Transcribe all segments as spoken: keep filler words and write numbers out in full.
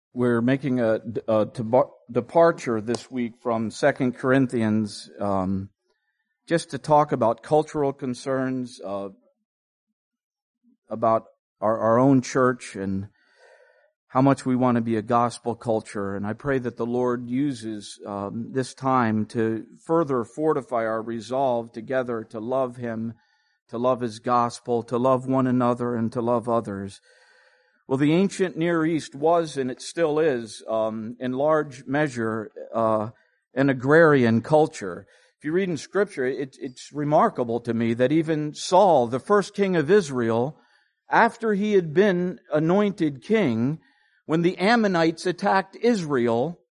We're making a, a departure this week from Second Corinthians um, just to talk about cultural concerns, uh, about our, our own church and how much we want to be a gospel culture. And I pray that the Lord uses um, this time to further fortify our resolve together to love Him, to love His gospel, to love one another, and to love others. Well, the ancient Near East was, and it still is, um, in large measure, uh, an agrarian culture. If you read in Scripture, it, it's remarkable to me that even Saul, the first king of Israel, after he had been anointed king, when the Ammonites attacked Israel,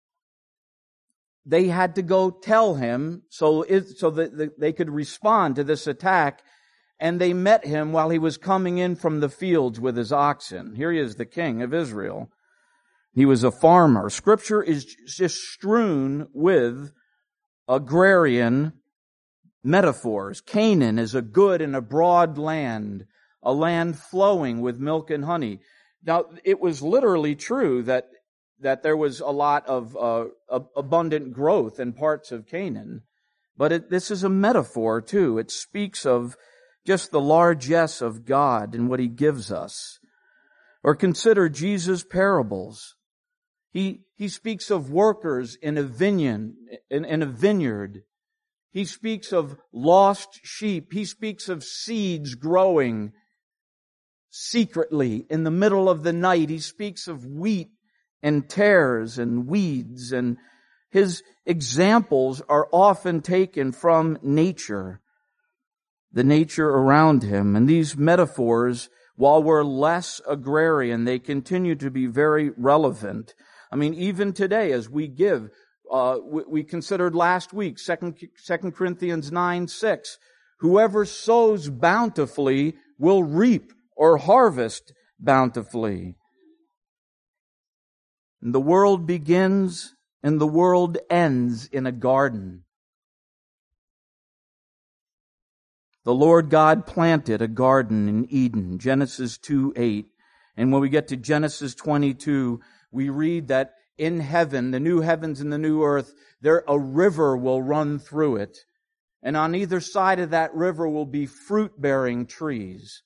they had to go tell him so, it, so that they could respond to this attack. And they met him while he was coming in from the fields with his oxen. Here he is, the king of Israel. He was a farmer. Scripture is just strewn with agrarian metaphors. Canaan is a good and a broad land, a land flowing with milk and honey. Now, it was literally true that that there was a lot of uh, abundant growth in parts of Canaan. But it, this is a metaphor, too. It speaks of just the largesse of God and what He gives us. Or consider Jesus' parables. He, he speaks of workers in a vineyard, in, in a vineyard. He speaks of lost sheep. He speaks of seeds growing secretly in the middle of the night. He speaks of wheat and tares and weeds. And His examples are often taken from nature, the nature around Him. And these metaphors, while we're less agrarian, they continue to be very relevant. I mean, even today as we give, uh, we, we considered last week, Second Corinthians nine six, whoever sows bountifully will reap or harvest bountifully. And the world begins and the world ends in a garden. The Lord God planted a garden in Eden, Genesis two eight. And when we get to Genesis twenty-two, we read that in heaven, the new heavens and the new earth, there a river will run through it. And on either side of that river will be fruit-bearing trees.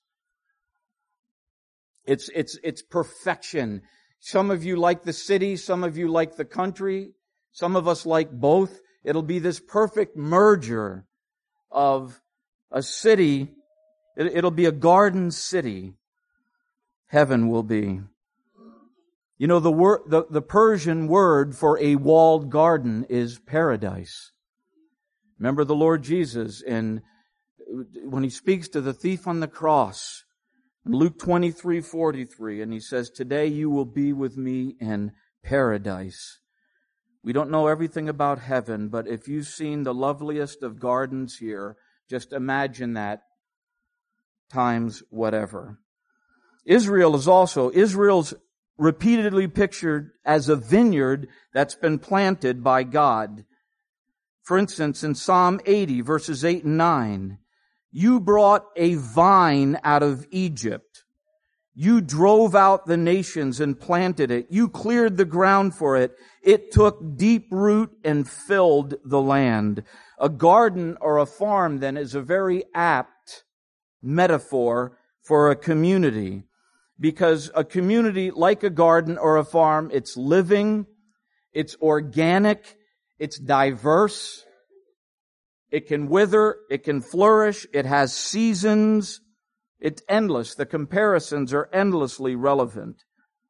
It's, it's, it's perfection. Some of you like the city, some of you like the country, some of us like both. It'll be this perfect merger of a city. It'll be a garden city. Heaven will be. You know, the word, the, the Persian word for a walled garden is paradise. Remember the Lord Jesus in, when He speaks to the thief on the cross, Luke twenty-three forty-three, and He says, "Today you will be with me in paradise." We don't know everything about heaven, but if you've seen the loveliest of gardens here, just imagine that times whatever. Israel is also, Israel's repeatedly pictured as a vineyard that's been planted by God. For instance, in Psalm eighty, verses eight and nine, "You brought a vine out of Egypt. You drove out the nations and planted it. You cleared the ground for it. It took deep root and filled the land." A garden or a farm, then, is a very apt metaphor for a community. Because a community, like a garden or a farm, it's living, it's organic, it's diverse, it can wither, it can flourish, it has seasons, it's endless. The comparisons are endlessly relevant.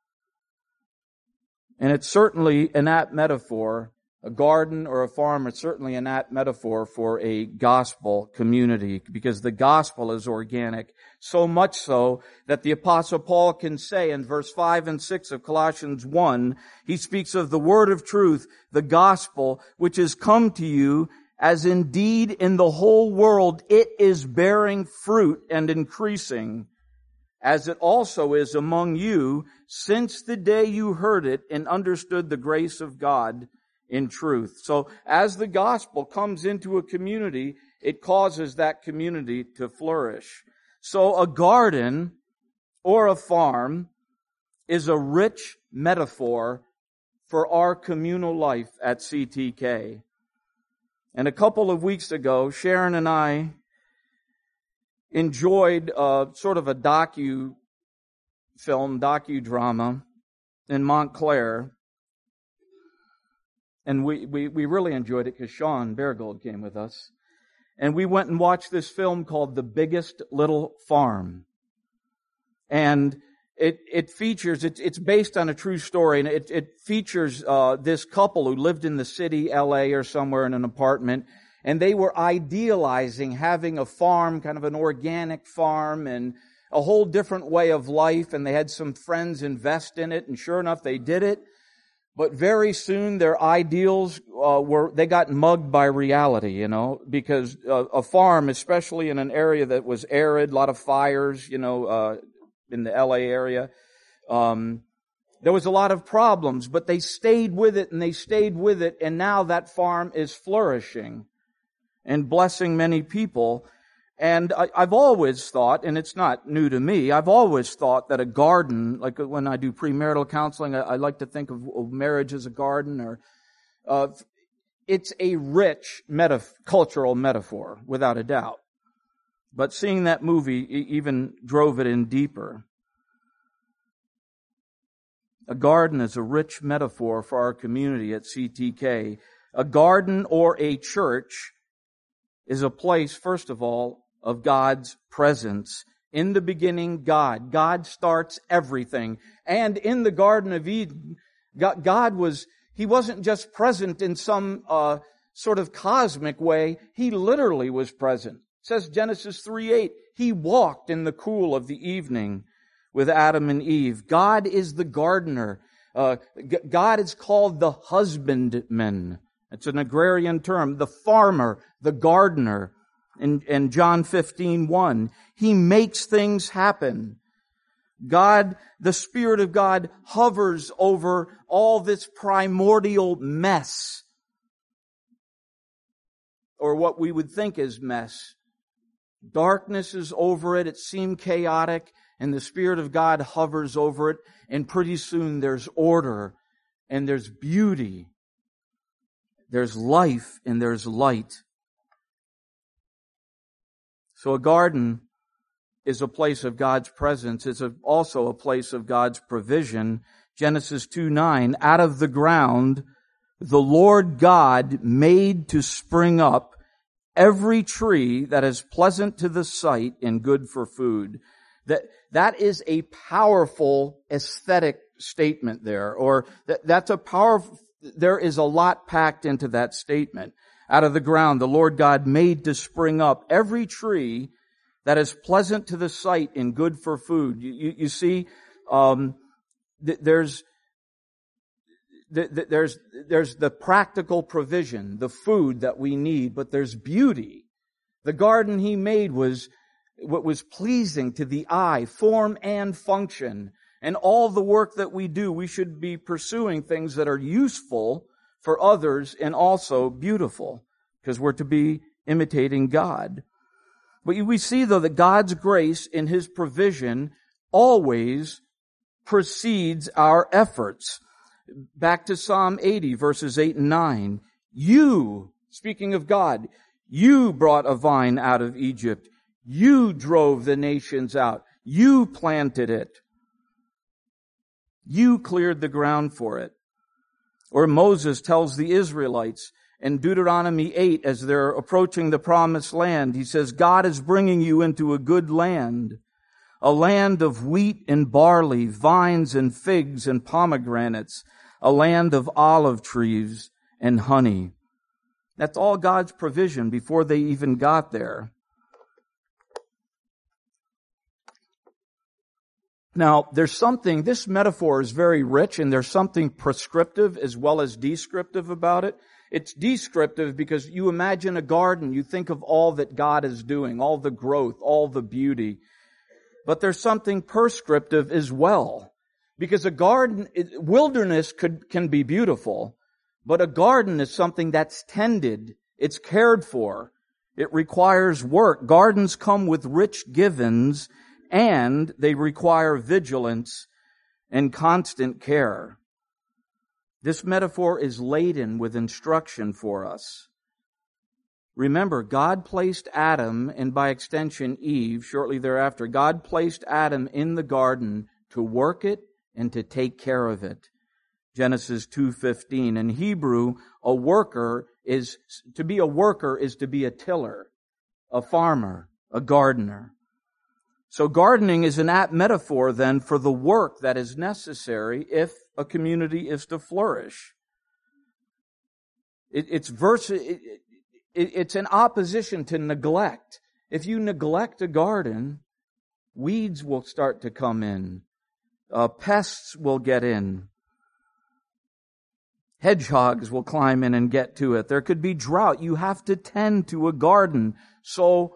And it's certainly an apt metaphor. A garden or a farm is certainly an apt metaphor for a gospel community, because the gospel is organic. So much so that the Apostle Paul can say in verse five and six of Colossians one, he speaks of the word of truth, the gospel, which has come to you, as indeed in the whole world it is bearing fruit and increasing, as it also is among you, since the day you heard it and understood the grace of God in truth. So as the gospel comes into a community, it causes that community to flourish. So a garden or a farm is a rich metaphor for our communal life at C T K. And a couple of weeks ago, Sharon and I enjoyed uh, sort of a docu film, docudrama in Montclair. And we, we, we really enjoyed it because Sean Beargold came with us. And we went and watched this film called The Biggest Little Farm. And it, it features, it, it's based on a true story, and it, it features uh, this couple who lived in the city, L A or somewhere in an apartment, and they were idealizing having a farm, kind of an organic farm, and a whole different way of life, and they had some friends invest in it, and sure enough, they did it. But very soon their ideals uh, were, they got mugged by reality, you know, because uh, a farm, especially in an area that was arid, a lot of fires, you know, uh, in the L A area, um, there was a lot of problems, but they stayed with it and they stayed with it, and now that farm is flourishing and blessing many people. And I, I've always thought, and it's not new to me, I've always thought that a garden, like when I do premarital counseling, I, I like to think of, of marriage as a garden, or uh, it's a rich metaf- cultural metaphor, without a doubt. But seeing that movie even drove it in deeper. A garden is a rich metaphor for our community at C T K. A garden or a church is a place, first of all, of God's presence. In the beginning, God. God starts everything. And in the Garden of Eden, God was, He wasn't just present in some uh, sort of cosmic way. He literally was present. It says Genesis three eight, He walked in the cool of the evening with Adam and Eve. God is the gardener. Uh, God is called the husbandman. It's an agrarian term. The farmer, the gardener. In, in John fifteen one, He makes things happen. God, the Spirit of God, hovers over all this primordial mess, or what we would think is mess. Darkness is over it. It seemed chaotic, and the Spirit of God hovers over it, and pretty soon there's order, and there's beauty, there's life, and there's light. So a garden is a place of God's presence. It's a, also a place of God's provision. Genesis two nine, out of the ground the Lord God made to spring up every tree that is pleasant to the sight and good for food. That, that is a powerful aesthetic statement there, or that, that's a powerful, there is a lot packed into that statement. Out of the ground, the Lord God made to spring up every tree that is pleasant to the sight and good for food. You, you, you see, um, th- there's, th- th- there's, there's the practical provision, the food that we need, but there's beauty. The garden He made was what was pleasing to the eye, form and function. And all the work that we do, we should be pursuing things that are useful for others and also beautiful, because we're to be imitating God. But we see, though, that God's grace in His provision always precedes our efforts. Back to Psalm eighty, verses eight and nine. You, speaking of God, you brought a vine out of Egypt. You drove the nations out. You planted it. You cleared the ground for it. Or Moses tells the Israelites in Deuteronomy eight, as they're approaching the promised land, he says, God is bringing you into a good land, a land of wheat and barley, vines and figs and pomegranates, a land of olive trees and honey. That's all God's provision before they even got there. Now, there's something, this metaphor is very rich, and there's something prescriptive as well as descriptive about it. It's descriptive because you imagine a garden, you think of all that God is doing, all the growth, all the beauty. But there's something prescriptive as well. Because a garden, wilderness could, can be beautiful, but a garden is something that's tended, it's cared for, it requires work. Gardens come with rich givens, and they require vigilance and constant care. This metaphor is laden with instruction for us. Remember, God placed Adam, and by extension Eve, shortly thereafter, God placed Adam in the garden to work it and to take care of it. Genesis two fifteen. In Hebrew, a worker is, to be a worker is to be a tiller, a farmer, a gardener. So gardening is an apt metaphor then for the work that is necessary if a community is to flourish. It, it's verse, it, it, it's in opposition to neglect. If you neglect a garden, weeds will start to come in. Uh, pests will get in. Hedgehogs will climb in and get to it. There could be drought. You have to tend to a garden. So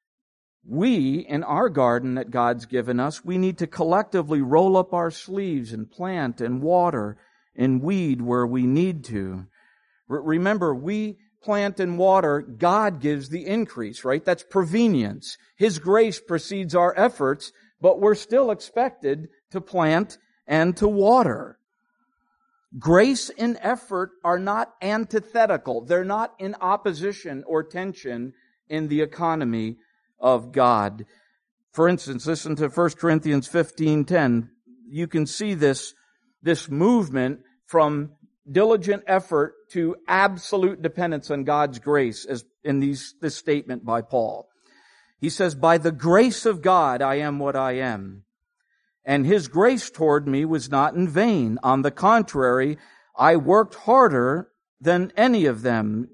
we, in our garden that God's given us, we need to collectively roll up our sleeves and plant and water and weed where we need to. R- remember, we plant and water, God gives the increase, right? That's prevenience. His grace precedes our efforts, but we're still expected to plant and to water. Grace and effort are not antithetical. They're not in opposition or tension in the economy of God. For instance, listen to First Corinthians fifteen ten. You can see this, this movement from diligent effort to absolute dependence on God's grace as in these, this statement by Paul. He says, by the grace of God I am what I am. And His grace toward me was not in vain. On the contrary, I worked harder than any of them,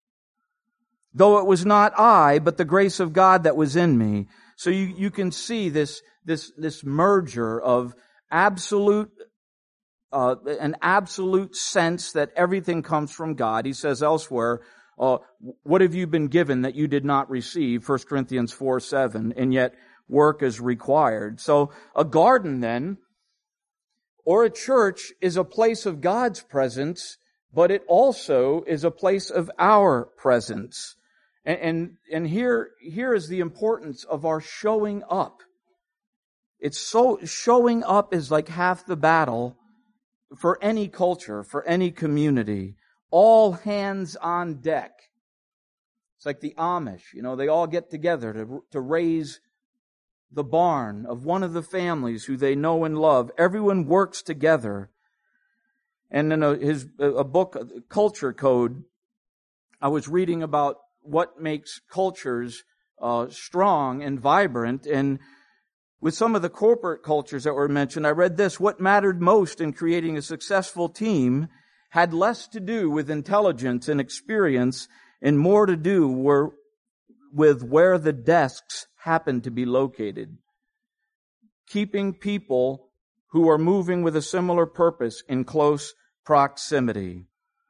though it was not I, but the grace of God that was in me. So you, you can see this, this, this merger of absolute, uh, an absolute sense that everything comes from God. He says elsewhere, uh, what have you been given that you did not receive? First Corinthians four seven, and yet work is required. So a garden then, or a church, is a place of God's presence, but it also is a place of our presence. And, and, and here, here is the importance of our showing up. It's so, showing up is like half the battle for any culture, for any community. All hands on deck. It's like the Amish, you know, they all get together to, to raise the barn of one of the families who they know and love. Everyone works together. And in a, his, a book, Culture Code, I was reading about what makes cultures uh, strong and vibrant. And with some of the corporate cultures that were mentioned, I read this: what mattered most in creating a successful team had less to do with intelligence and experience and more to do were, with where the desks happened to be located. Keeping people who are moving with a similar purpose in close proximity.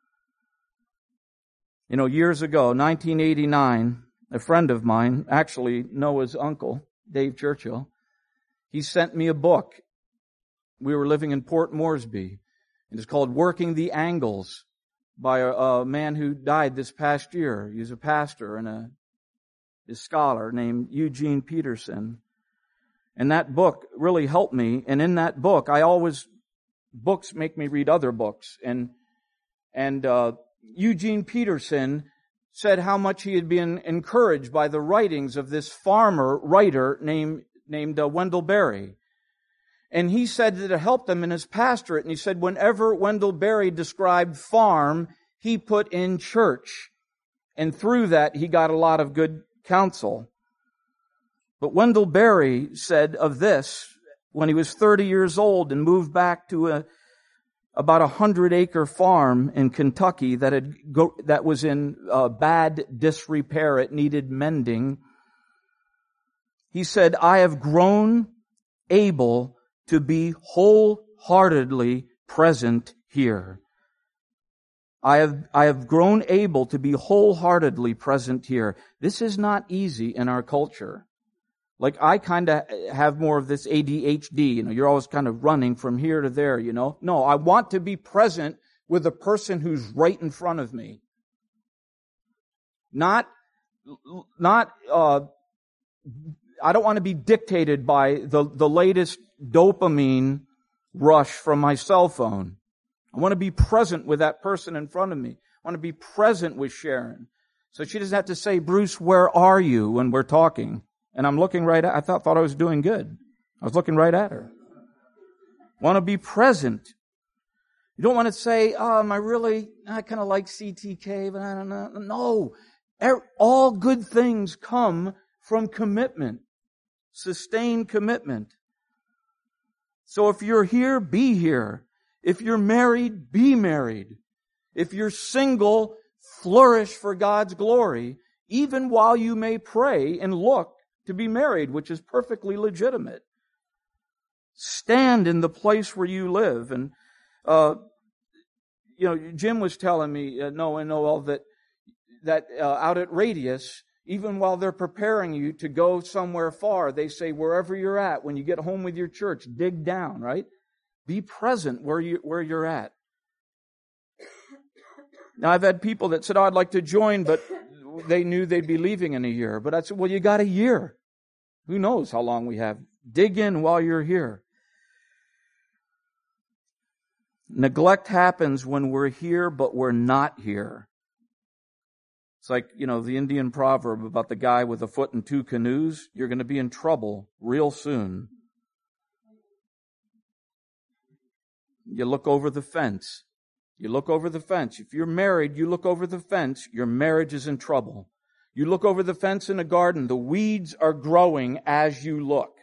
You know, years ago, nineteen eighty-nine, a friend of mine, actually Noah's uncle, Dave Churchill, he sent me a book. We were living in Port Moresby. It is called Working the Angles by a, a man who died this past year. He was a pastor and a, a scholar named Eugene Peterson. And that book really helped me. And in that book, I always, books make me read other books. And, and, uh, Eugene Peterson said how much he had been encouraged by the writings of this farmer writer named, named uh, Wendell Berry. And he said that it helped him in his pastorate. And he said whenever Wendell Berry described farm, he put in church. And through that, he got a lot of good counsel. But Wendell Berry said of this, when he was thirty years old and moved back to a about a hundred acre farm in Kentucky that had go, that was in uh, bad disrepair. It needed mending. He said, I have grown able to be wholeheartedly present here. I have, I have grown able to be wholeheartedly present here. This is not easy in our culture. Like, I kind of have more of this A D H D, you know, you're always kind of running from here to there, you know. No, I want to be present with the person who's right in front of me. Not, not, uh, I don't want to be dictated by the, the latest dopamine rush from my cell phone. I want to be present with that person in front of me. I want to be present with Sharon. So she doesn't have to say, Bruce, where are you when we're talking? And I'm looking right at, I thought, thought I was doing good. I was looking right at her. Want to be present. You don't want to say, um, I really, I kind of like C T K, but I don't know. No. All good things come from commitment. Sustained commitment. So if you're here, be here. If you're married, be married. If you're single, flourish for God's glory, even while you may pray and look to be married, which is perfectly legitimate. Stand in the place where you live. And, uh, you know, Jim was telling me, uh, Noah and Noel, that, that uh, out at Radius, even while they're preparing you to go somewhere far, they say, wherever you're at, when you get home with your church, dig down, right? Be present where you, where you're at. Now, I've had people that said, oh, I'd like to join, but they knew they'd be leaving in a year. But I said, well, you got a year. Who knows how long we have? Dig in while you're here. Neglect happens when we're here, but we're not here. It's like, you know, the Indian proverb about the guy with a foot in two canoes. You're going to be in trouble real soon. You look over the fence. You look over the fence. If you're married, you look over the fence, your marriage is in trouble. You look over the fence in a garden, the weeds are growing as you look.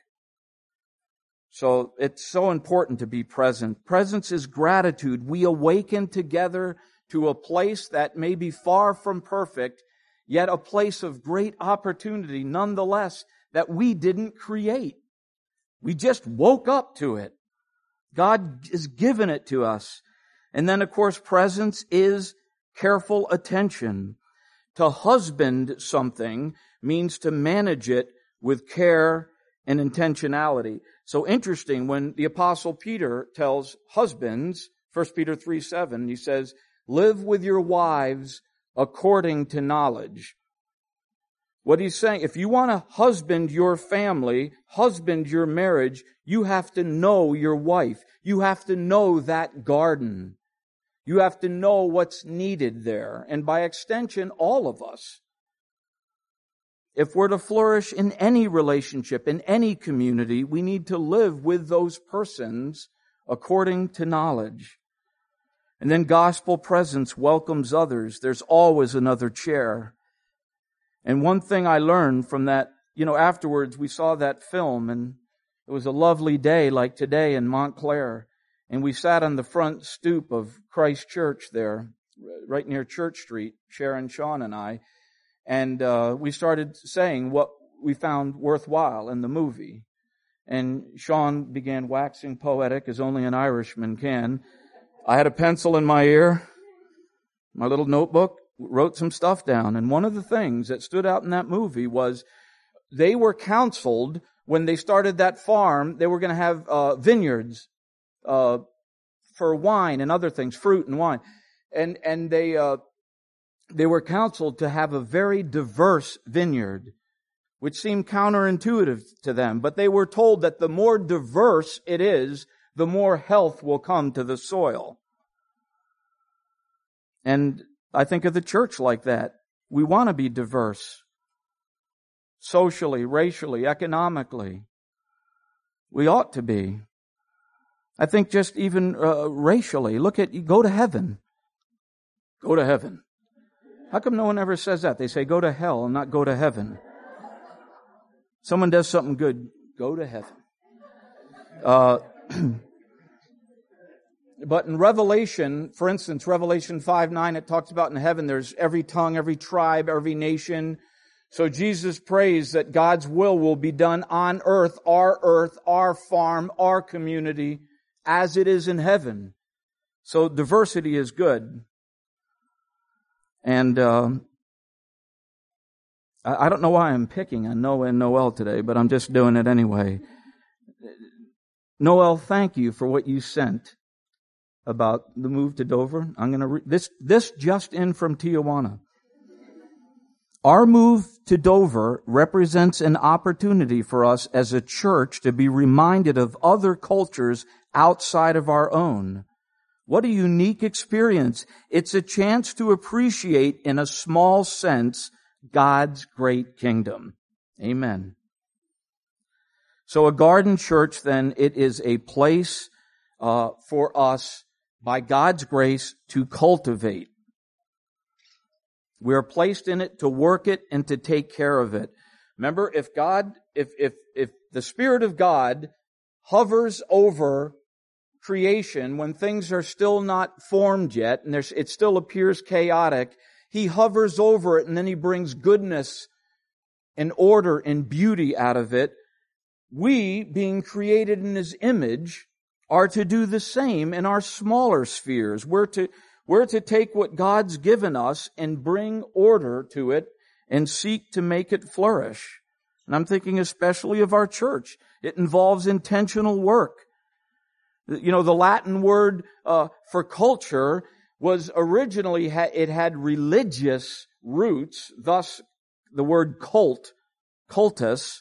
So it's so important to be present. Presence is gratitude. We awaken together to a place that may be far from perfect, yet a place of great opportunity nonetheless that we didn't create. We just woke up to it. God has given it to us. And then, of course, presence is careful attention. To husband something means to manage it with care and intentionality. So interesting, when the Apostle Peter tells husbands, First Peter three seven, he says, live with your wives according to knowledge. What he's saying, if you want to husband your family, husband your marriage, you have to know your wife. You have to know that garden. You have to know what's needed there. And by extension, all of us. If we're to flourish in any relationship, in any community, we need to live with those persons according to knowledge. And then gospel presence welcomes others. There's always another chair. And one thing I learned from that, you know, afterwards we saw that film, and it was a lovely day like today in Montclair. And we sat on the front stoop of Christ Church there, right near Church Street, Sharon, Sean, and I. And uh, we started saying what we found worthwhile in the movie. And Sean began waxing poetic, as only an Irishman can. I had a pencil in my ear, my little notebook, wrote some stuff down. And one of the things that stood out in that movie was they were counseled when they started that farm, they were going to have uh, vineyards uh, for wine and other things, fruit and wine. And and they uh, they were counseled to have a very diverse vineyard, which seemed counterintuitive to them. But they were told that the more diverse it is, the more health will come to the soil. And I think of the church like that. We want to be diverse. Socially, racially, economically. We ought to be. I think just even uh, racially. Look at, go to heaven. Go to heaven. How come no one ever says that? They say go to hell and not go to heaven. Someone does something good, go to heaven. Uh, but in Revelation, for instance, Revelation five nine, it talks about in heaven there's every tongue, every tribe, every nation. So Jesus prays that God's will will be done on earth, our earth, our farm, our community, as it is in heaven. So diversity is good. And uh, I don't know why I'm picking on Noah and Noel today, but I'm just doing it anyway. Noel, thank you for what you sent about the move to Dover. I'm going to re- this this just in from Tijuana. Our move to Dover represents an opportunity for us as a church to be reminded of other cultures outside of our own. What a unique experience. It's a chance to appreciate, in a small sense, God's great kingdom. Amen. So a garden church, then, it is a place uh, for us, by God's grace, to cultivate. We are placed in it to work it and to take care of it. Remember, if God, if, if, if the Spirit of God hovers over creation when things are still not formed yet and there's, it still appears chaotic, He hovers over it and then He brings goodness and order and beauty out of it. We, being created in His image, are to do the same in our smaller spheres. We're to We're to take what God's given us and bring order to it and seek to make it flourish. And I'm thinking especially of our church. It involves intentional work. You know, the Latin word uh, for culture was originally, it had religious roots, thus the word cult, cultus.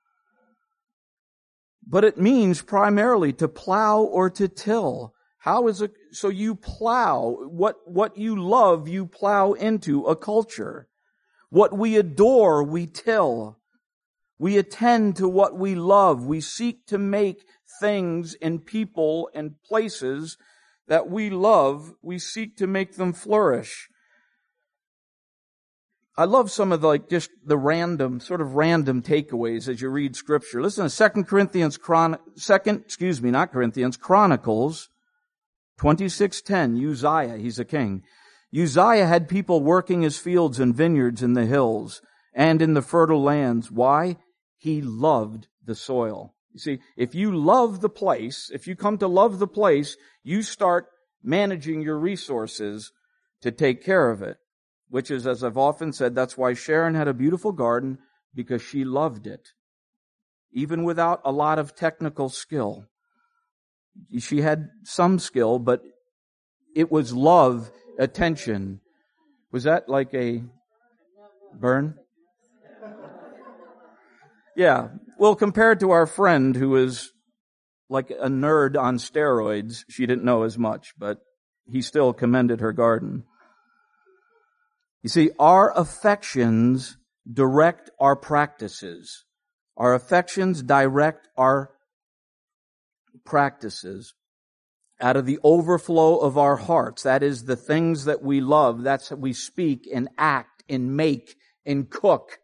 But it means primarily to plow or to till. How is it, so you plow, what, what you love, you plow into a culture. What we adore, we till. We attend to what we love. We seek to make things and people and places that we love, we seek to make them flourish. I love some of the, like, just the random, sort of random takeaways as you read Scripture. Listen to Second Corinthians, Chron- second, excuse me, not Corinthians, Chronicles, twenty-six ten, Uzziah, he's a king. Uzziah had people working his fields and vineyards in the hills and in the fertile lands. Why? He loved the soil. You see, if you love the place, if you come to love the place, you start managing your resources to take care of it. Which is, as I've often said, that's why Sharon had a beautiful garden, because she loved it. Even without a lot of technical skill. She had some skill, but it was love, attention. Was that like a burn? Yeah. Well, compared to our friend who was like a nerd on steroids, she didn't know as much, but he still commended her garden. You see, our affections direct our practices. Our affections direct our practices. Out of the overflow of our hearts, that is the things that we love, that's what we speak and act and make and cook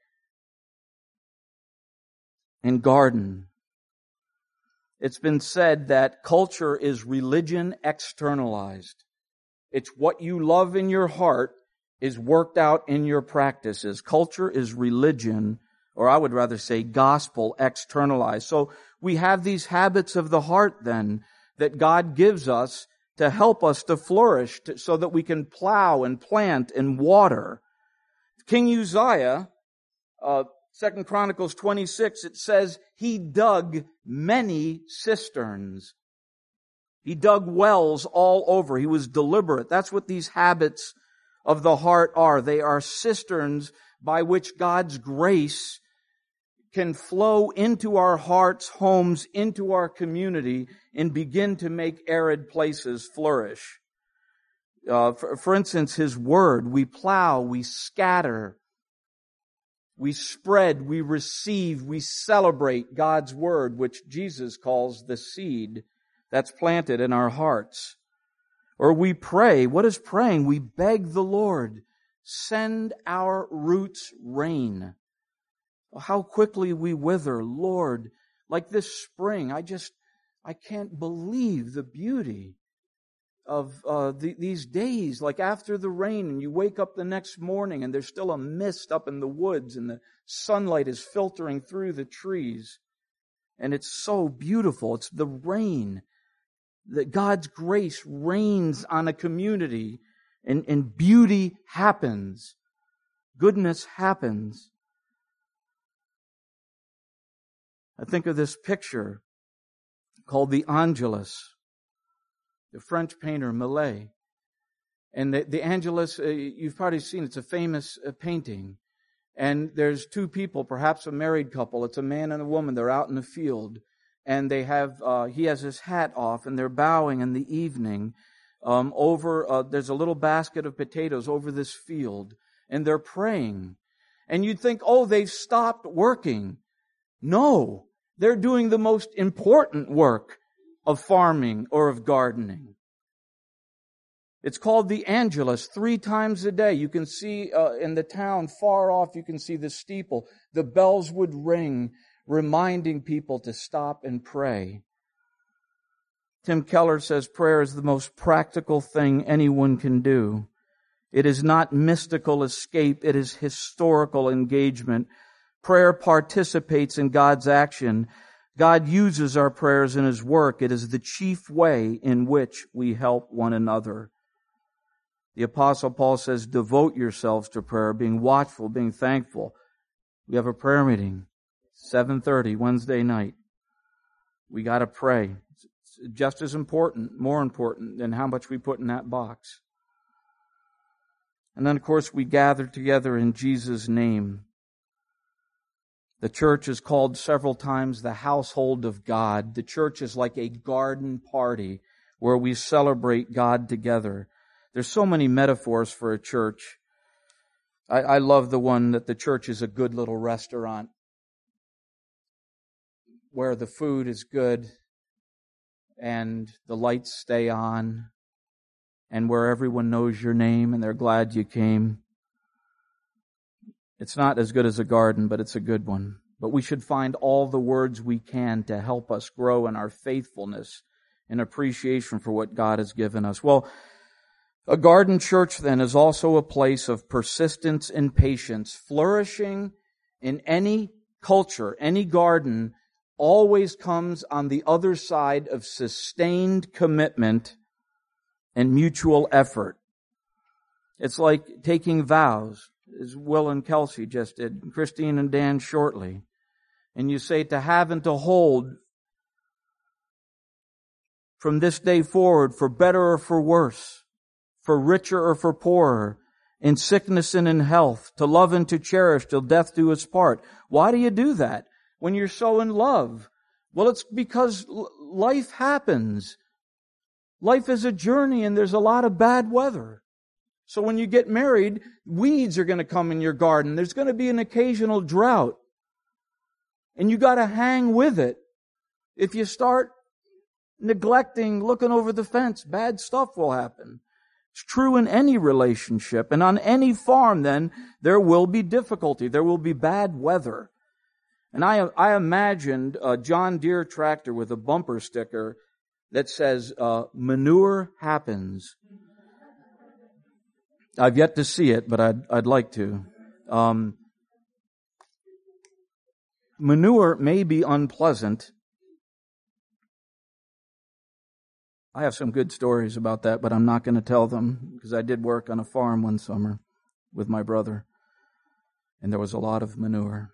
and garden. It's been said that culture is religion externalized. It's what you love in your heart is worked out in your practices. Culture is religion, or I would rather say gospel externalized. So we have these habits of the heart then that God gives us to help us to flourish, to, so that we can plow and plant and water. King Uzziah, uh, Second Chronicles twenty-six, it says he dug many cisterns. He dug wells all over. He was deliberate. That's what these habits of the heart are. They are cisterns by which God's grace can flow into our hearts, homes, into our community, and begin to make arid places flourish. Uh, for, for instance, His Word, we plow, we scatter, we spread, we receive, we celebrate God's Word, which Jesus calls the seed that's planted in our hearts. Or we pray. What is praying? We beg the Lord, send our roots rain. How quickly we wither, Lord. Like this spring, I just, I can't believe the beauty of uh, the, these days. Like after the rain, and you wake up the next morning and there's still a mist up in the woods and the sunlight is filtering through the trees. And it's so beautiful. It's the rain. That God's grace reigns on a community, and, and beauty happens. Goodness happens. I think of this picture called the Angelus, the French painter Millet. And the, the Angelus, uh, you've probably seen, it's a famous uh, painting. And there's two people, perhaps a married couple. It's a man and a woman. They're out in the field. And they have, uh, he has his hat off, and they're bowing in the evening um, over, uh, there's a little basket of potatoes over this field. And they're praying. And you'd think, oh, they've stopped working. No, they're doing the most important work of farming or of gardening. It's called the Angelus. Three times a day, you can see uh, in the town far off, you can see the steeple. The bells would ring, reminding people to stop and pray. Tim Keller says prayer is the most practical thing anyone can do. It is not mystical escape. It is historical engagement. Prayer participates in God's action. God uses our prayers in His work. It is the chief way in which we help one another. The Apostle Paul says, devote yourselves to prayer, being watchful, being thankful. We have a prayer meeting, seven thirty, Wednesday night. We got to pray. It's just as important, more important than how much we put in that box. And then, of course, we gather together in Jesus' name. The church is called several times the household of God. The church is like a garden party where we celebrate God together. There's so many metaphors for a church. I, I love the one that the church is a good little restaurant where the food is good and the lights stay on and where everyone knows your name and they're glad you came. It's not as good as a garden, but it's a good one. But we should find all the words we can to help us grow in our faithfulness and appreciation for what God has given us. Well, a garden church, then, is also a place of persistence and patience. Flourishing in any culture, any garden, always comes on the other side of sustained commitment and mutual effort. It's like taking vows, as Will and Kelsey just did, Christine and Dan shortly. And you say to have and to hold from this day forward, for better or for worse, for richer or for poorer, in sickness and in health, to love and to cherish till death do us part. Why do you do that when you're so in love? Well, it's because life happens. Life is a journey and there's a lot of bad weather. So when you get married, weeds are going to come in your garden. There's going to be an occasional drought. And you got to hang with it. If you start neglecting, looking over the fence, bad stuff will happen. It's true in any relationship. And on any farm, then, there will be difficulty. There will be bad weather. And I, I imagined a John Deere tractor with a bumper sticker that says, uh, manure happens. I've yet to see it, but I'd, I'd like to. Um, manure may be unpleasant. I have some good stories about that, but I'm not going to tell them because I did work on a farm one summer with my brother, and there was a lot of manure.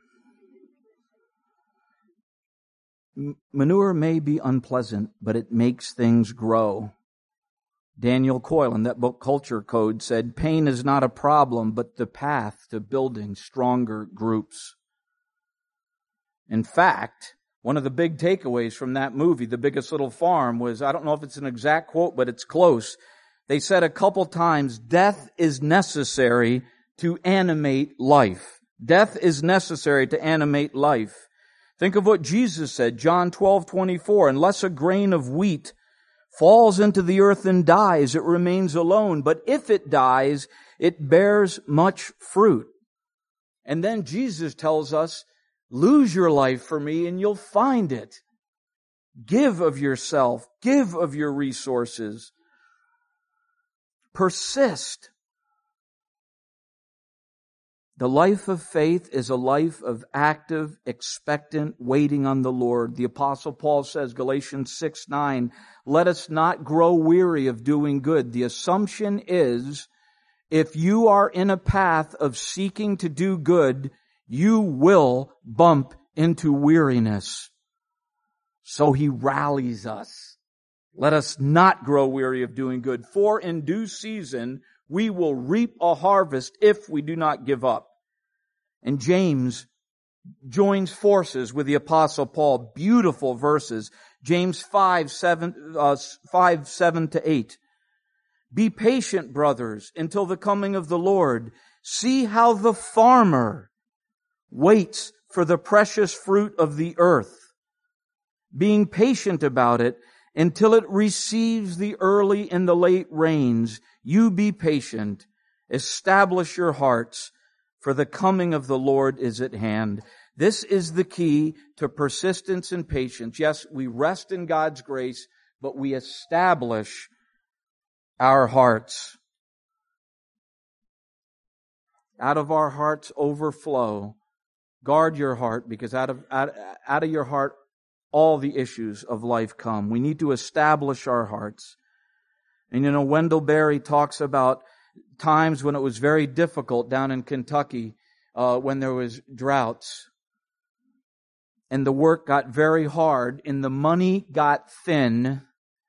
M- manure may be unpleasant, but it makes things grow. Daniel Coyle in that book Culture Code said, pain is not a problem, but the path to building stronger groups. In fact, one of the big takeaways from that movie, The Biggest Little Farm, was, I don't know if it's an exact quote, but it's close. They said a couple times, death is necessary to animate life. Death is necessary to animate life. Think of what Jesus said, John twelve twenty-four, unless a grain of wheat falls into the earth and dies, it remains alone. But if it dies, it bears much fruit. And then Jesus tells us, lose your life for me and you'll find it. Give of yourself. Give of your resources. Persist. The life of faith is a life of active, expectant, waiting on the Lord. The Apostle Paul says, Galatians six nine, let us not grow weary of doing good. The assumption is, if you are in a path of seeking to do good, you will bump into weariness. So he rallies us. Let us not grow weary of doing good, for in due season we will reap a harvest if we do not give up. And James joins forces with the Apostle Paul. Beautiful verses. James five, seven, uh, five, seven to eight. Be patient, brothers, until the coming of the Lord. See how the farmer waits for the precious fruit of the earth, being patient about it until it receives the early and the late rains. You be patient. Establish your hearts, for the coming of the Lord is at hand. This is the key to persistence and patience. Yes, we rest in God's grace, but we establish our hearts. Out of our hearts overflow. Guard your heart, because out of, out, out of your heart all the issues of life come. We need to establish our hearts. And you know, Wendell Berry talks about times when it was very difficult down in Kentucky, uh, when there was droughts. And the work got very hard, and the money got thin.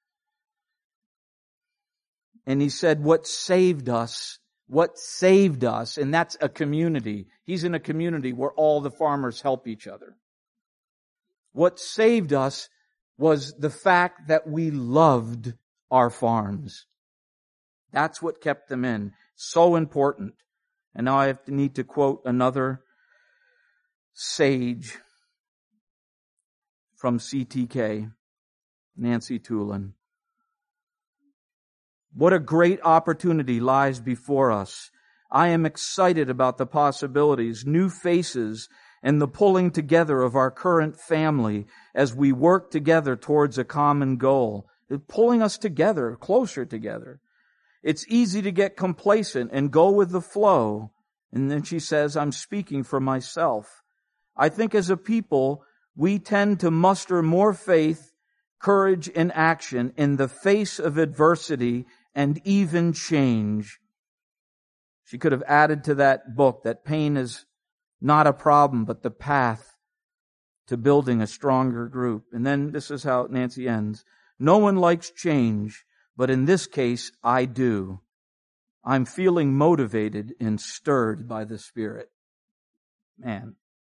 And he said, what saved us, what saved us, and that's a community. He's in a community where all the farmers help each other. What saved us was the fact that we loved our farms. That's what kept them in. So important. And now I have to need to quote another sage from C T K, Nancy Tulin. What a great opportunity lies before us. I am excited about the possibilities, new faces, and the pulling together of our current family as we work together towards a common goal. It's pulling us together, closer together. It's easy to get complacent and go with the flow. And then she says, I'm speaking for myself. I think as a people, we tend to muster more faith, courage, and action in the face of adversity and even change. She could have added to that book that pain is not a problem, but the path to building a stronger group. And then this is how Nancy ends. No one likes change, but in this case, I do. I'm feeling motivated and stirred by the Spirit. Man.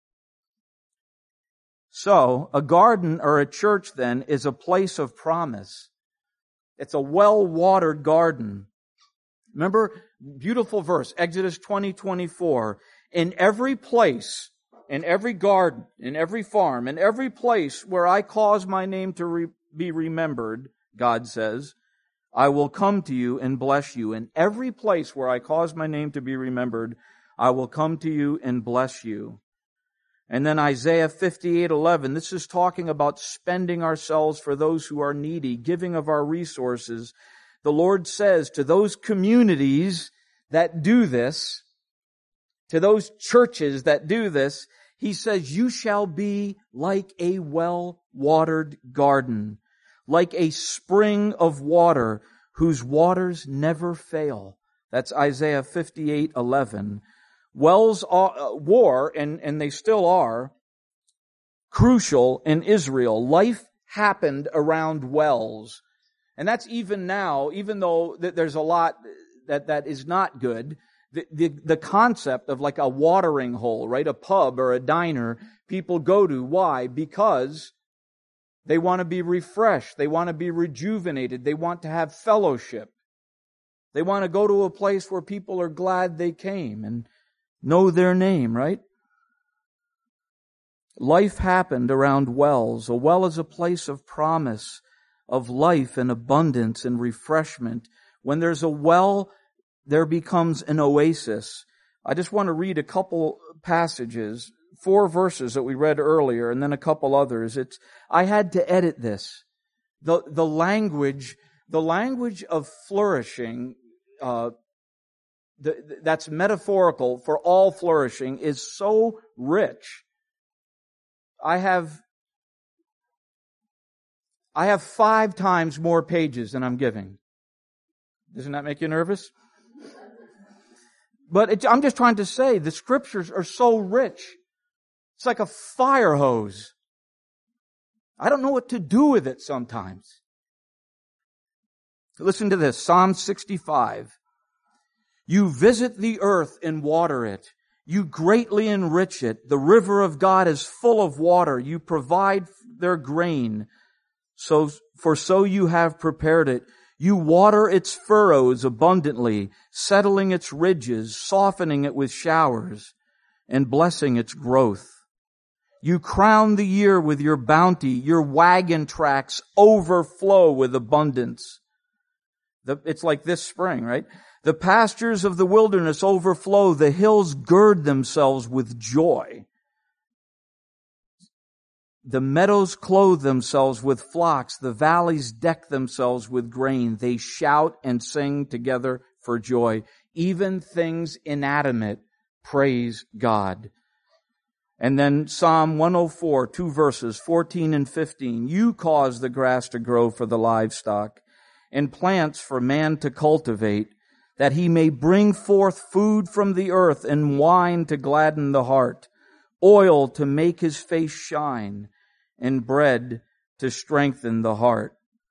So, a garden or a church then is a place of promise. It's a well-watered garden. Remember, beautiful verse, Exodus twenty twenty-four. In every place, in every garden, in every farm, in every place where I cause my name to re- be remembered, God says, I will come to you and bless you. In every place where I cause my name to be remembered, I will come to you and bless you. And then Isaiah fifty-eight eleven, this is talking about spending ourselves for those who are needy, giving of our resources. The Lord says to those communities that do this, to those churches that do this, He says, you shall be like a well-watered garden, like a spring of water whose waters never fail. That's Isaiah fifty-eight eleven. Wells are, were, and, and they still are, crucial in Israel. Life happened around wells. And that's even now, even though there's a lot that, that is not good, the, the, the concept of like a watering hole, right? A pub or a diner people go to. Why? Because they want to be refreshed. They want to be rejuvenated. They want to have fellowship. They want to go to a place where people are glad they came and know their name, right? Life happened around wells. A well is a place of promise, of life and abundance and refreshment. When there's a well, there becomes an oasis. I just want to read a couple passages, four verses that we read earlier, and then a couple others. It's, I had to edit this. The, the language, the language of flourishing, uh, the, that's metaphorical for all flourishing is so rich. I have, I have five times more pages than I'm giving. Doesn't that make you nervous? But it, I'm just trying to say the scriptures are so rich. It's like a fire hose. I don't know what to do with it sometimes. Listen to this, Psalm sixty-five. You visit the earth and water it. You greatly enrich it. The river of God is full of water. You provide their grain. So, for so you have prepared it. You water its furrows abundantly, settling its ridges, softening it with showers, and blessing its growth. You crown the year with your bounty. Your wagon tracks overflow with abundance. The, it's like this spring, right? The pastures of the wilderness overflow. The hills gird themselves with joy. The meadows clothe themselves with flocks. The valleys deck themselves with grain. They shout and sing together for joy. Even things inanimate praise God. And then Psalm one oh four, two verses, fourteen and fifteen. You cause the grass to grow for the livestock, and plants for man to cultivate, that he may bring forth food from the earth, and wine to gladden the heart, oil to make his face shine, and bread to strengthen the heart.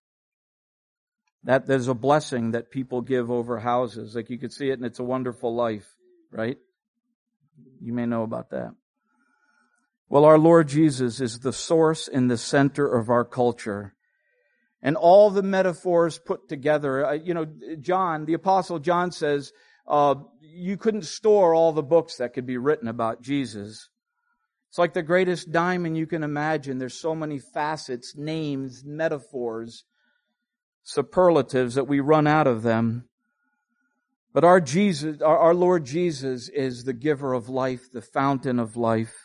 That there's a blessing that people give over houses. Like you could see it, and It's a Wonderful Life, right? You may know about that. Well, our Lord Jesus is the source and the center of our culture. And all the metaphors put together, uh, you know, John, the Apostle John says, uh, you couldn't store all the books that could be written about Jesus. It's like the greatest diamond you can imagine. There's so many facets, names, metaphors, superlatives that we run out of them. But our Jesus, our, our Lord Jesus is the giver of life, the fountain of life.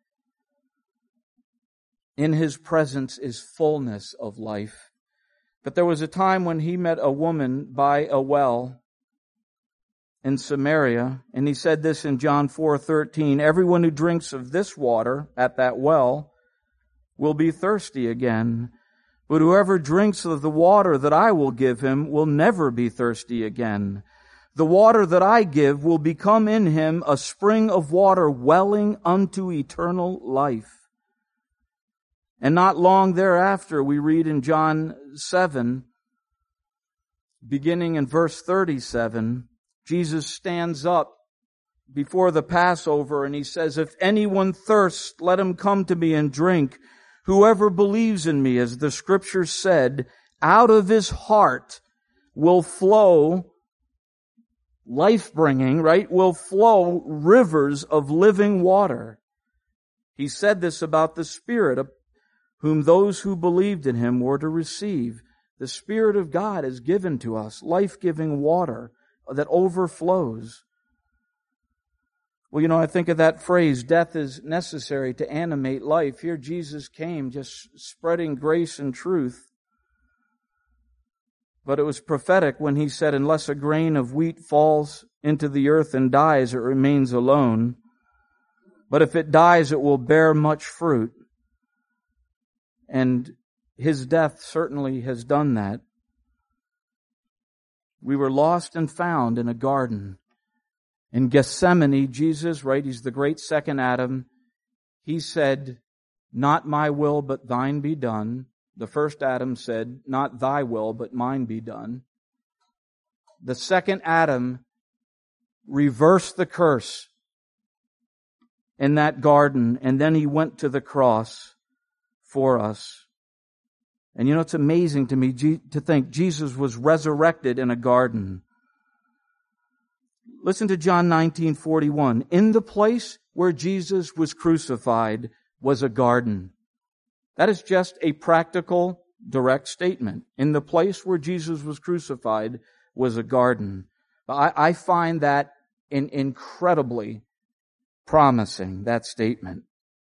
In His presence is fullness of life. But there was a time when He met a woman by a well in Samaria, and He said this in John four thirteen, everyone who drinks of this water at that well will be thirsty again. But whoever drinks of the water that I will give him will never be thirsty again. The water that I give will become in him a spring of water welling unto eternal life. And not long thereafter, we read in John seven, beginning in verse thirty-seven, Jesus stands up before the Passover and He says, if anyone thirsts, let him come to me and drink. Whoever believes in me, as the Scripture said, out of his heart will flow, life-bringing, right, will flow rivers of living water. He said this about the Spirit, whom those who believed in Him were to receive. The Spirit of God is given to us, life-giving water that overflows. Well, you know, I think of that phrase, death is necessary to animate life. Here Jesus came just spreading grace and truth. But it was prophetic when He said, unless a grain of wheat falls into the earth and dies, it remains alone. But if it dies, it will bear much fruit. And His death certainly has done that. We were lost and found in a garden. In Gethsemane, Jesus, right, He's the great second Adam. He said, not my will, but thine be done. The first Adam said, not thy will, but mine be done. The second Adam reversed the curse in that garden, and then He went to the cross for us. And you know, it's amazing to me to think Jesus was resurrected in a garden. Listen to John nineteen forty-one. In the place where Jesus was crucified was a garden. That is just a practical, direct statement. In the place where Jesus was crucified was a garden. I, I find that in, incredibly promising, that statement.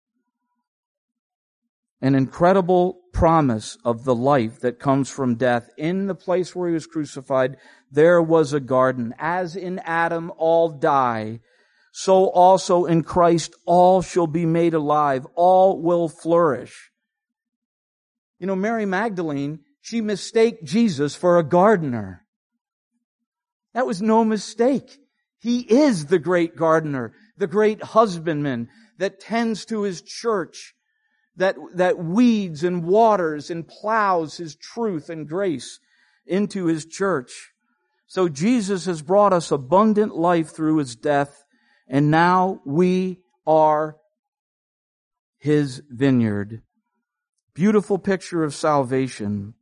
An incredible promise of the life that comes from death. In the place where He was crucified, there was a garden. As in Adam all die, so also in Christ all shall be made alive. All will flourish. You know, Mary Magdalene, she mistaked Jesus for a gardener. That was no mistake. He is the great gardener, the great husbandman that tends to His church, that, that weeds and waters and plows His truth and grace into His church. So Jesus has brought us abundant life through His death, and now we are His vineyard. Beautiful picture of salvation.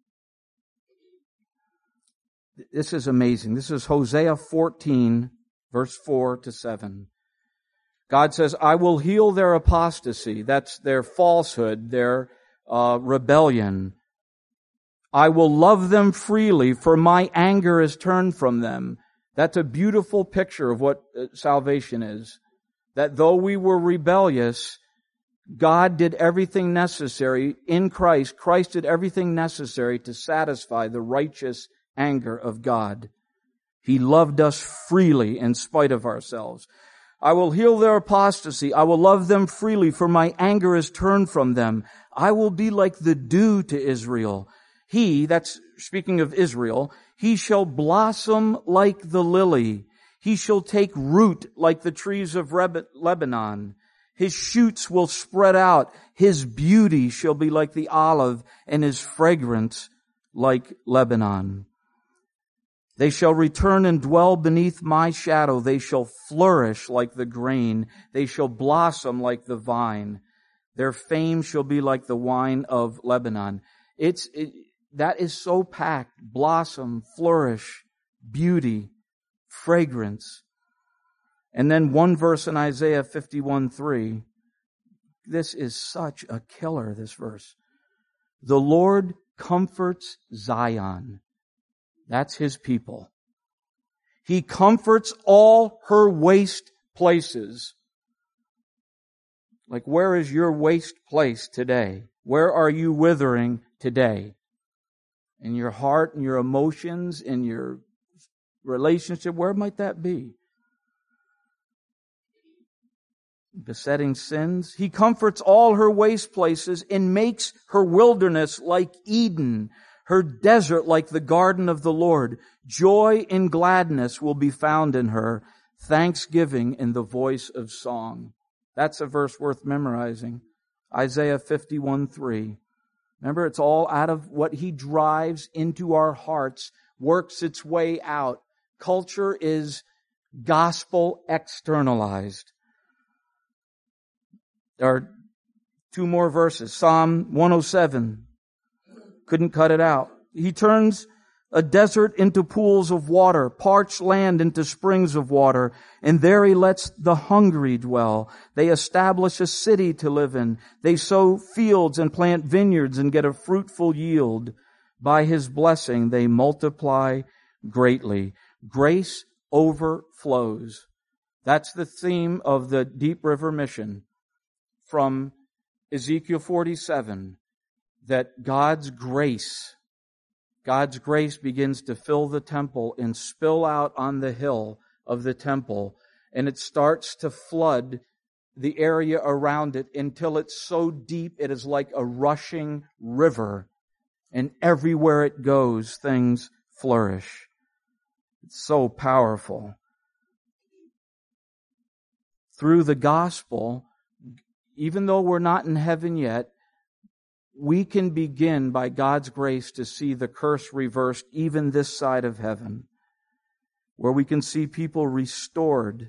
This is amazing. This is Hosea fourteen, verse four to seven. God says, I will heal their apostasy. That's their falsehood, their uh, rebellion. I will love them freely, for my anger is turned from them. That's a beautiful picture of what salvation is. That though we were rebellious, God did everything necessary in Christ. Christ did everything necessary to satisfy the righteous anger of God. He loved us freely in spite of ourselves. I will heal their apostasy. I will love them freely, for my anger is turned from them. I will be like the dew to Israel. He, that's speaking of Israel, he shall blossom like the lily. He shall take root like the trees of Lebanon. His shoots will spread out. His beauty shall be like the olive, and his fragrance like Lebanon. They shall return and dwell beneath my shadow. They shall flourish like the grain. They shall blossom like the vine. Their fame shall be like the wine of Lebanon. It's, it, that is so packed. Blossom, flourish, beauty, fragrance. And then one verse in Isaiah fifty-one three. This is such a killer, this verse. The Lord comforts Zion. That's His people. He comforts all her waste places. Like, where is your waste place today? Where are you withering today? In your heart, in your emotions, in your relationship, where might that be? Besetting sins. He comforts all her waste places and makes her wilderness like Eden, her desert like the garden of the Lord. Joy and gladness will be found in her, thanksgiving in the voice of song. That's a verse worth memorizing. Isaiah fifty-one three. Remember, it's all out of what He drives into our hearts, works its way out. Culture is gospel externalized. There are two more verses. Psalm one oh seven. Couldn't cut it out. He turns a desert into pools of water, parched land into springs of water, and there He lets the hungry dwell. They establish a city to live in. They sow fields and plant vineyards and get a fruitful yield. By His blessing, they multiply greatly. Grace overflows. That's the theme of the Deep River Mission from Ezekiel forty-seven. That God's grace, God's grace begins to fill the temple and spill out on the hill of the temple. And it starts to flood the area around it until it's so deep it is like a rushing river. And everywhere it goes, things flourish. It's so powerful. Through the gospel, even though we're not in heaven yet, we can begin by God's grace to see the curse reversed even this side of heaven, where we can see people restored.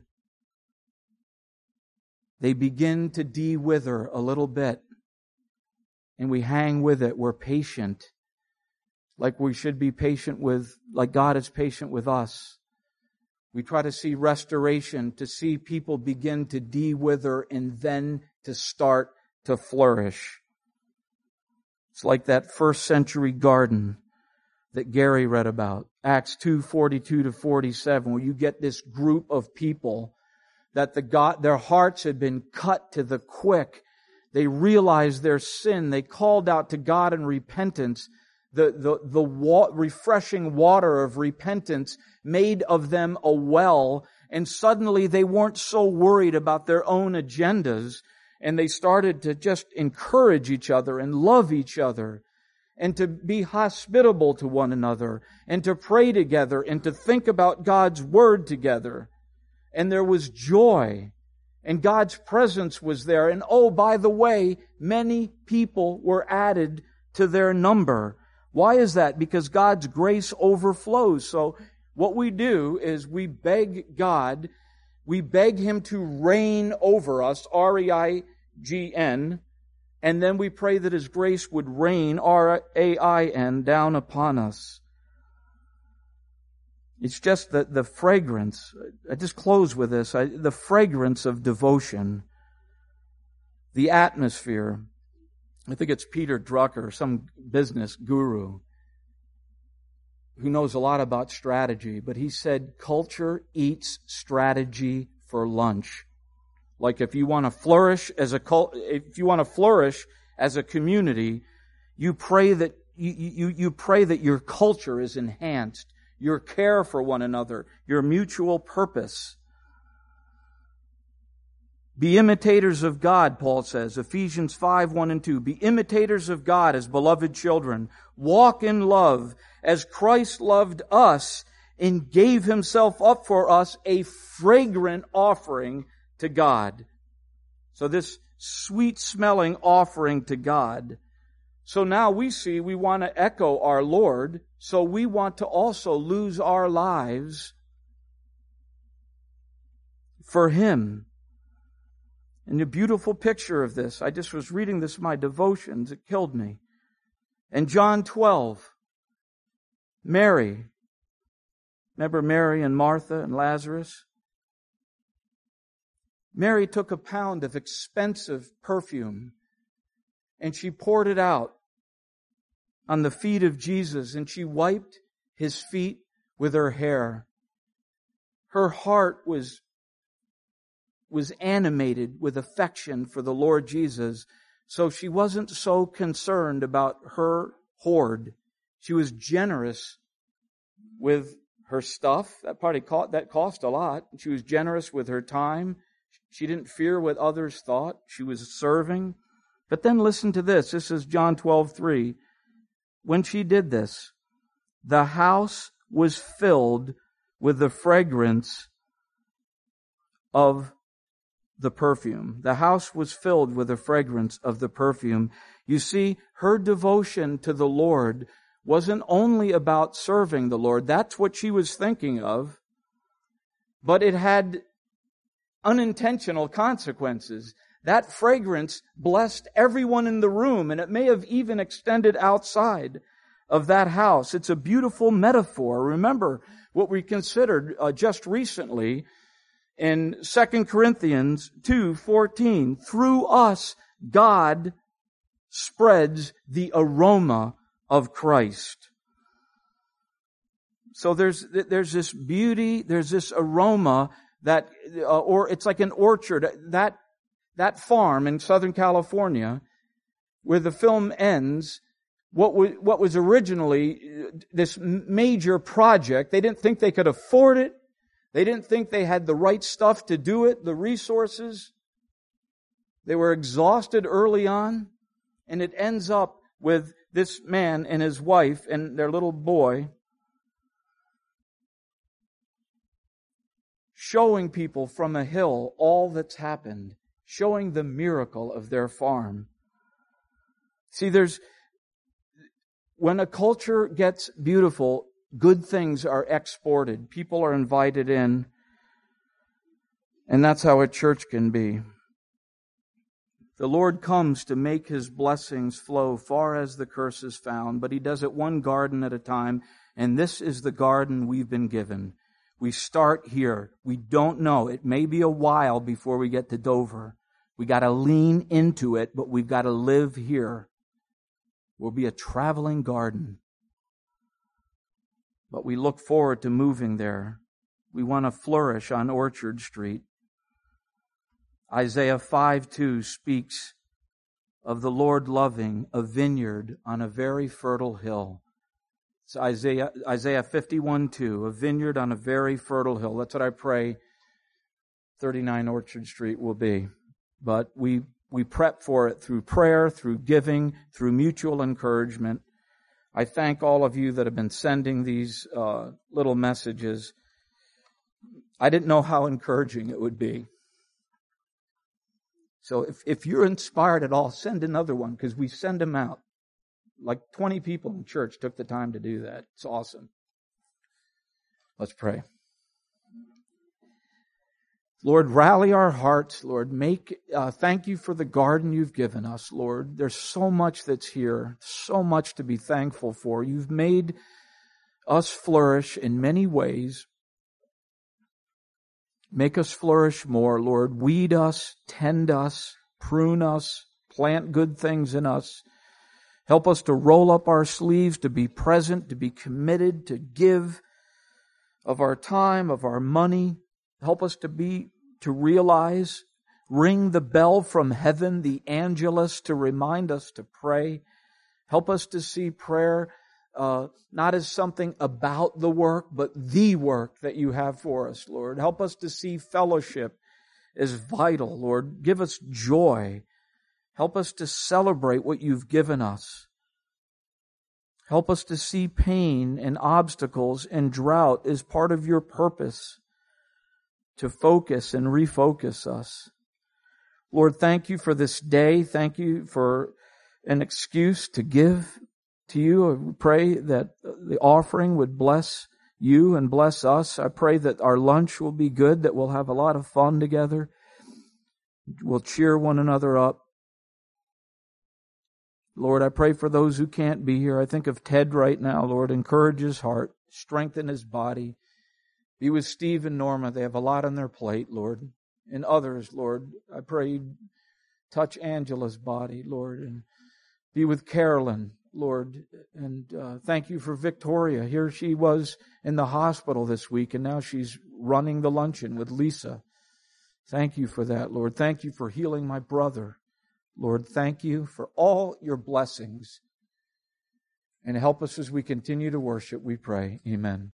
They begin to de-wither a little bit, and we hang with it. We're patient, like we should be patient with, like God is patient with us. We try to see restoration, to see people begin to de-wither and then to start to flourish. It's like that first century garden that Gary read about. Acts two forty-two to forty-seven, where you get this group of people that the God, their hearts had been cut to the quick. They realized their sin. They called out to God in repentance. The, the, the wa- refreshing water of repentance made of them a well. And suddenly they weren't so worried about their own agendas. And they started to just encourage each other and love each other and to be hospitable to one another and to pray together and to think about God's Word together. And there was joy and God's presence was there. And oh, by the way, many people were added to their number. Why is that? Because God's grace overflows. So what we do is we beg God We beg Him to reign over us, R E I G N, and then we pray that His grace would rain, R A I N, down upon us. It's just the, the fragrance. I just close with this. I, the fragrance of devotion. The atmosphere. I think it's Peter Drucker, some business guru, who knows a lot about strategy, but he said culture eats strategy for lunch. Like if you want to flourish as a cult, if you want to flourish as a community, you pray that you, you, you pray that your culture is enhanced, your care for one another, your mutual purpose. Be imitators of God, Paul says, Ephesians five, one and two. Be imitators of God as beloved children. Walk in love as Christ loved us and gave Himself up for us, a fragrant offering to God. So this sweet-smelling offering to God. So now we see we want to echo our Lord, so we want to also lose our lives for Him. And a beautiful picture of this. I just was reading this in my devotions. It killed me. In John twelve, Mary. Remember Mary and Martha and Lazarus? Mary took a pound of expensive perfume and she poured it out on the feet of Jesus and she wiped His feet with her hair. Her heart was was animated with affection for the Lord Jesus, so she wasn't so concerned about her hoard. She was generous with her stuff. That party cost, that cost a lot. She was generous with her time. She didn't fear what others thought. She was serving. But then listen to this. This is John twelve, three. When she did this, the house was filled with the fragrance of the perfume. The house was filled with the fragrance of the perfume. You see, her devotion to the Lord wasn't only about serving the Lord. That's what she was thinking of. But it had unintentional consequences. That fragrance blessed everyone in the room, and it may have even extended outside of that house. It's a beautiful metaphor. Remember what we considered uh, just recently in Second Corinthians two fourteen. Through us, God spreads the aroma of Christ. So there's there's this beauty, there's this aroma that, uh, or it's like an orchard. That that farm in Southern California, where the film ends, what was, what was originally this major project, they didn't think they could afford it. They didn't think they had the right stuff to do it, the resources. They were exhausted early on. And it ends up with this man and his wife and their little boy showing people from a hill all that's happened, showing the miracle of their farm. See, there's, when a culture gets beautiful, good things are exported. People are invited in. And that's how a church can be. The Lord comes to make His blessings flow far as the curse is found, but He does it one garden at a time, and this is the garden we've been given. We start here. We don't know. It may be a while before we get to Dover. We got to lean into it, but we've got to live here. We'll be a traveling garden. But we look forward to moving there. We want to flourish on Orchard Street. Isaiah five two speaks of the Lord loving a vineyard on a very fertile hill. It's Isaiah, Isaiah fifty-one two, a vineyard on a very fertile hill. That's what I pray thirty-nine Orchard Street will be. But we, we prep for it through prayer, through giving, through mutual encouragement. I thank all of you that have been sending these uh, little messages. I didn't know how encouraging it would be. So if, if you're inspired at all, send another one, because we send them out. Like twenty people in church took the time to do that. It's awesome. Let's pray. Lord, rally our hearts, Lord. Make, uh, thank you for the garden you've given us, Lord. There's so much that's here, so much to be thankful for. You've made us flourish in many ways. Make us flourish more, Lord. Weed us, tend us, prune us, plant good things in us. Help us to roll up our sleeves, to be present, to be committed, to give of our time, of our money. Help us to be, to realize, ring the bell from heaven, the Angelus, to remind us to pray. Help us to see prayer uh, not as something about the work, but the work that you have for us, Lord. Help us to see fellowship as vital, Lord. Give us joy. Help us to celebrate what you've given us. Help us to see pain and obstacles and drought as part of your purpose to focus and refocus us. Lord, thank you for this day. Thank you for an excuse to give to you. I pray that the offering would bless you and bless us. I pray that our lunch will be good, that we'll have a lot of fun together. We'll cheer one another up. Lord, I pray for those who can't be here. I think of Ted right now, Lord. Encourage his heart. Strengthen his body. Be with Steve and Norma. They have a lot on their plate, Lord. And others, Lord. I pray you touch Angela's body, Lord. And be with Carolyn, Lord. And uh, thank you for Victoria. Here she was in the hospital this week, and now she's running the luncheon with Lisa. Thank you for that, Lord. Thank you for healing my brother. Lord, thank you for all your blessings. And help us as we continue to worship, we pray. Amen.